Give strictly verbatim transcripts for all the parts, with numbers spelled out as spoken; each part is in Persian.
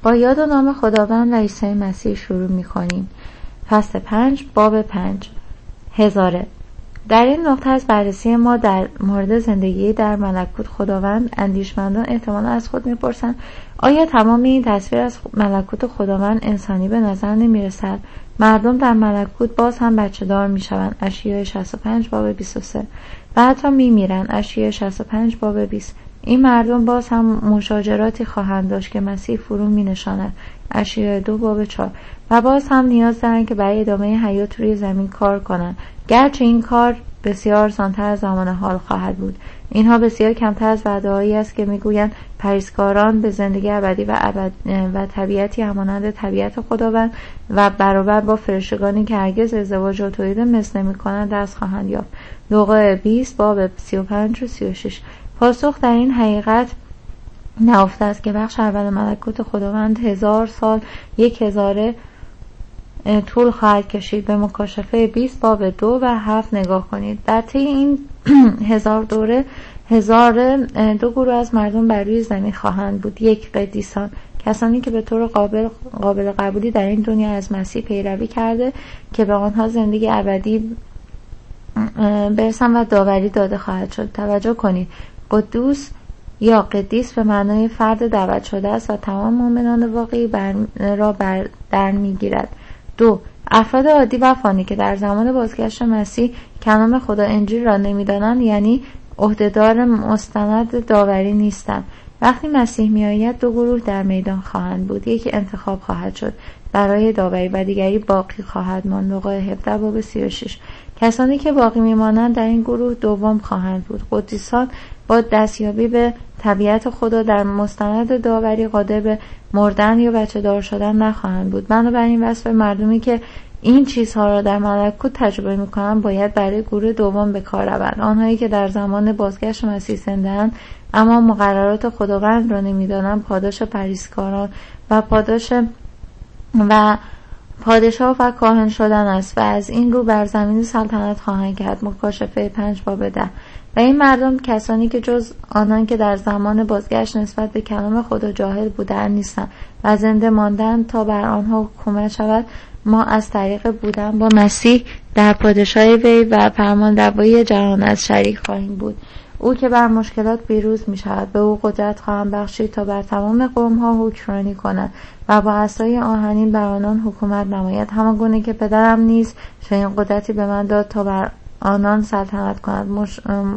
با یاد و نام خداوند و عیسی مسیح شروع می‌کنیم. فصل پنج، باب پنج. هزاره. در این نقطه از بررسی ما در مورد زندگی در ملکوت خداوند، اندیشمندان احتمالا از خود می‌پرسند آیا تمام این تصویر از ملکوت خداوند انسانی به نظر نمی‌رسد؟ مردم در ملکوت باز هم بچه دار می‌شوند. اشعیا شصت و پنج باب بیست و سه. و حتی می‌میرند. اشعیا شصت و پنج باب بیست. این مردم باز هم مشاجراتی خواهند داشت که مسیح فرو می‌نشاند. اشعیا دو باب چهار. و باز هم نیاز دارند که برای ادامه حیات روی زمین کار کنند، گرچه این کار بسیار آسان‌تر از زمان حال خواهد بود. اینها بسیار کمتر از وعده‌هایی است که میگویند پرهیزکاران به زندگی ابدی و ابد و طبیعتی همانند طبیعت خداوند و برابر با فرشتگانی که هرگز ازدواج و تولید مثل نمی‌کنند دست خواهند یافت. لوقا بیست باب سی و پنج و سی و شش. پاسخ در این حقیقت نهفته است که بخش اول ملکوت خداوند هزار سال یک هزاره طول خواهد کشید. به مکاشفه بیست باب دو و هفت نگاه کنید. در طی این هزار دوره هزار دو گروه از مردم بر روی زمین خواهند بود. یک، قدیسان، کسانی که به طور قابل قابل قبولی در این دنیا از مسیح پیروی کرده که به آنها زندگی ابدی برسن و داوری داده خواهد شد. توجه کنید، قدوس یا قدیس به معنای فرد دعوت شده است و تمام مؤمنان واقعی بر را بر در میگیرد. دو، افراد عادی و فانی که در زمان بازگشت مسیح کلام خدا انجیل را نمیدانند، یعنی عهدهدار مستند داوری نیستند. وقتی مسیح میآید دو گروه در میدان خواهند بود. یکی انتخاب خواهد شد برای داوری و دیگری باقی خواهد ماند. لوقا هفده باب سی و شش. کسانی که باقی میمانند در این گروه دوم خواهند بود. قدیسان با دستیابی به طبیعت خدا در مستند داوری قادر به مردن یا بچه دار شدن نخواهند بود. بنابراین وصف مردمی که این چیزها را در ملکوت تجربه می‌کنند باید برای گروه دوم به کار روند. آنهایی که در زمان بازگشت مسیح زنده‌اند اما مقررات خداوند را نمی‌دانند، پاداش پرهیزکاران و پاداش و پادشاه و کاهن شدن است و از این رو بر زمین سلطنت خواهند کرد. مکاشفه پنج باب ده. و این مردم کسانی که جز آنان که در زمان بازگشت نسبت به کلام خدا جاهل بودند نیستند و زنده ماندند تا بر آنها حکومت شود. ما از طریق بودن با مسیح در پادشاه وی و فرمانروایی جهان از شریک خواهیم بود. او که بر مشکلات پیروز می شود به او قدرت خواهم بخشید تا بر تمام قوم ها حکمرانی کند و با عصای آهنین بر آنان حکومت نماید، همانگونه که پدرم نیز چنین قدرتی به من داد تا بر آنان سلطنت کند. مش...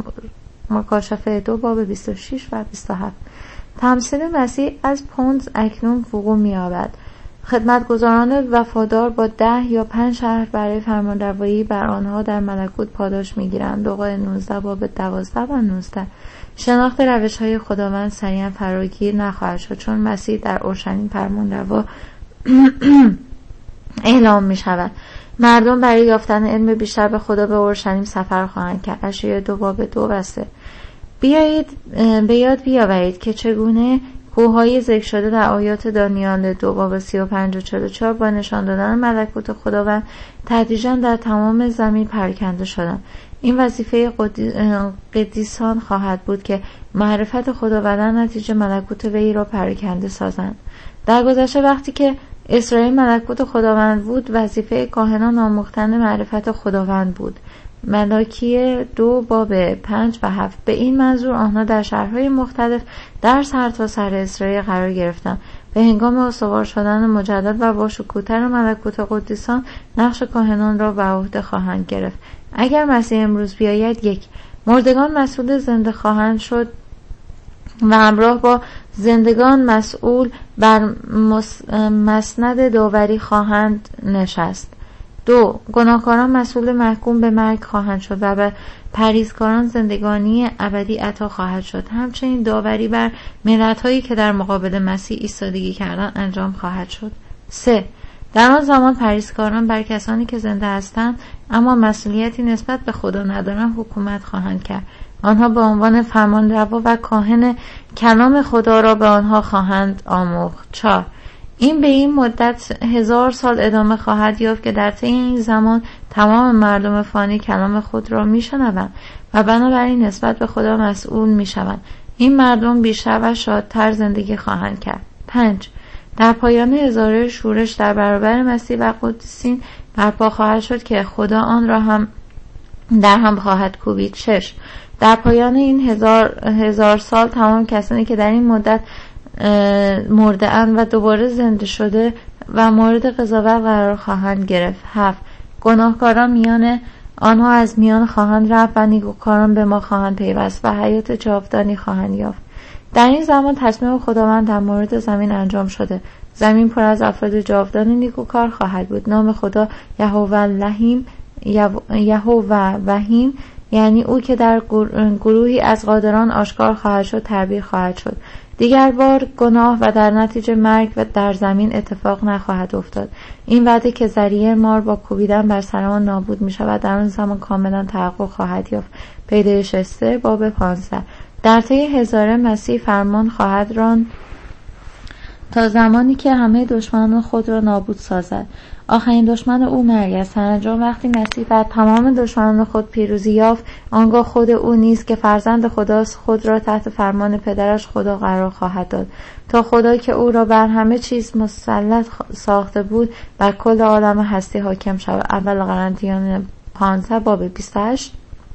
مکاشفه دو باب بیست و شش و بیست و هفت. تمثیل مسیح از پونز اکنون وقوع می یابد. خدمتگزاران وفادار با ده یا پنج شهر برای فرمانروایی بر آنها در ملکوت پاداش میگیرند. لوقا نوزده باب دوازده و نوزده. شناخت روش های خداوند سریعا فراگیر نخواهد شد چون مسیح در اورشلیم فرمانروا اعلام می شود. مردم برای یافتن علم بیشتر به خدا به اورشلیم سفر خواهند کرد. اشعیا دو باب دو و سه. بیایید به یاد بیاورید که چگونه کوههای ذکر شده در آیات دانیال دو باب سی و پنج و چهل و چهار با نشان دادن ملکوت خداوند تدریجاً در تمام زمین پراکنده شدند. این وظیفه قدیسان خواهد بود که معرفت خداوند نتیجه ملکوت وی را پراکنده سازند. در گذشته وقتی که اسرائیل ملکوت خداوند بود، وظیفه کاهنان آموختن معرفت خداوند بود. ملاکی دو باب پنج و هفت. به این منظور آنها در شهرهای مختلف در سرتاسر اسرائیل قرار گرفتند. به هنگام استوار شدن مجدد و با شکوه‌تر ملکوت قدیسان نقش کاهنان را به عهده خواهند گرفت. اگر مسیح امروز بیاید، یک، مردگان مسئول زنده خواهند شد و همراه با زندگان مسئول بر مسند داوری خواهند نشست. دو، گناهکاران مسئول محکوم به مرگ خواهند شد و به پرهیزکاران زندگانی ابدی عطا خواهد شد. همچنین داوری بر ملت‌هایی که در مقابل مسیح ایستادگی کردند انجام خواهد شد. سه، در آن زمان پرهیزکاران بر کسانی که زنده هستند اما مسئولیتی نسبت به خدا ندارند حکومت خواهند کرد. آنها به عنوان فرمانروا و کاهن کلام خدا را به آنها خواهند آموخت. چهار، این به این مدت هزار سال ادامه خواهد یافت که در طی این زمان تمام مردم فانی کلام خود را میشنوند و بنابراین نسبت به خدا مسئول میشوند. این مردم بیشتر و شادتر زندگی خواهند کرد. پنج، در پایان هزاره شورش در برابر مسیح و قدیسین برپا خواهد شد که خدا آن را هم در هم خواهد کوبید. شش. در پایان این هزار, هزار سال تمام کسانی که در این مدت مرده اند و دوباره زنده شده و مورد قضاوت قرار خواهند گرفت. هفت. گناهکاران میان آنها از میان خواهند رفت و نیکوکاران به ما خواهند پیوست و حیات جاودانی خواهند یافت. در این زمان تصمیم خداوند در مورد زمین انجام شده. زمین پر از افراد جاودان نیکوکار خواهد بود. نام خدا یهوه لهیم یهوه وحیم، یعنی او که در گروهی از قادران آشکار خواهد شد تعبیر خواهد شد. دیگر بار گناه و در نتیجه مرگ و در زمین اتفاق نخواهد افتاد. این وعده که ذریعه مار با کوبیدن بر سر آن نابود می شود در آن زمان کاملا تحقق خواهد یافت. پیدایش سه باب پانزده. در طی هزاره مسیح فرمان خواهد راند تا زمانی که همه دشمنان خود را نابود سازد. آخرین دشمن او مرگ است. سرانجام وقتی مسیح بر تمام دشمنان خود پیروزی یافت، آنگاه خود او نیز که فرزند خداست خود را تحت فرمان پدرش خدا قرار خواهد داد، تا خدا که او را بر همه چیز مسلط ساخته بود بر کل عالم هستی حاکم شود. اول قرنتیان پانزده باب بیست و هشت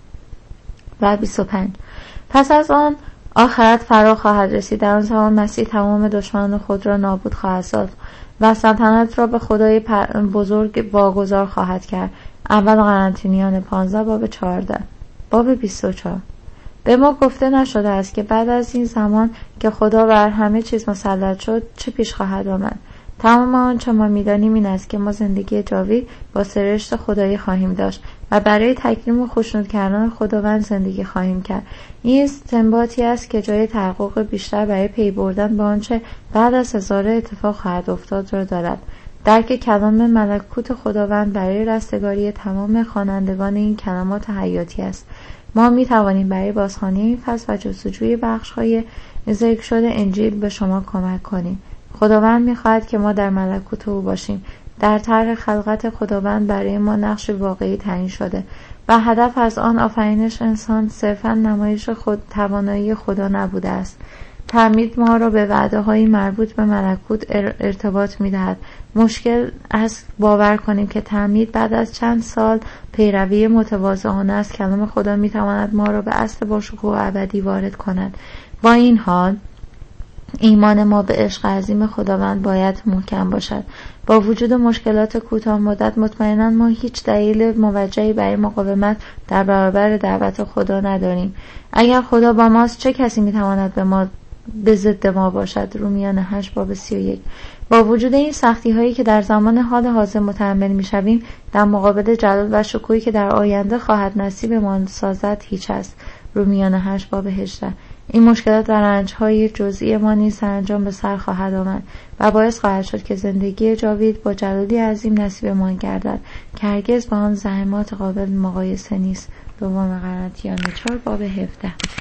و بیست و پنج. پس از آن آخرت فرا خواهد رسید. در آن زمان مسیح تمام دشمنان خود را نابود خواهد ساخت و سلطنت را به خدای بزرگ واگذار خواهد کرد. اول قرنتیان پانزده باب چهارده. باب بیست و چهار. به ما گفته نشده است که بعد از این زمان که خدا بر همه چیز مسلط شد چه پیش خواهد آمد. تمام آنچه ما می‌دانیم این است که ما زندگی جاوید با سرشت خدایی خواهیم داشت و برای تکریم و خشنود کردن خداوند زندگی خواهیم کرد. این استنباطی است که جای تحقق بیشتر برای پی بردن به آنچه بعد از هزاره اتفاق خواهد افتاد را دارد. درک کلام ملکوت خداوند برای رستگاری تمام خوانندگان این کلمات حیاتی است. ما می توانیم برای بازخوانی این فصل و جستجوی بخش‌های ذکر شده انجیل به شما کمک کنیم. خداوند می‌خواهد که ما در ملکوت او باشیم. در طرح خلقت خداوند برای ما نقش واقعی تعیین شده و هدف از آن آفرینش انسان صرفاً نمایش خود توانایی خدا نبوده است. تعمید ما را به وعده‌های مربوط به ملکوت ارتباط می‌دهد. مشکل است باور کنیم که تعمید بعد از چند سال پیروی متواضعانه از کلام خدا می‌تواند ما را به اصل باشکوه ابدی وارد کند. با این حال ایمان ما به عشق عظیم خداوند باید محکم باشد. با وجود مشکلات کوتاه مدت مطمئنا ما هیچ دلیل موجهی برای مقاومت در برابر دعوت خدا نداریم. اگر خدا با ماست چه کسی میتواند به ما به ضد ما باشد؟ رومیان هشت باب سی و یک. با وجود این سختی هایی که در زمان حال حاضر متحمل میشویم، در مقابل جلال و شکوهی که در آینده خواهد نصیب ما سازد هیچ است. رومیان هشت باب هجده. این مشکلات و رنج‌های جزئی ما نیز سرانجام به سر خواهد آمد و باعث خواهد شد که زندگی جاوید با جلالی عظیم نصیب ما گردد که هرگز با آن زحمات قابل مقایسه نیست. دوم قرنتیان چهار باب هفده.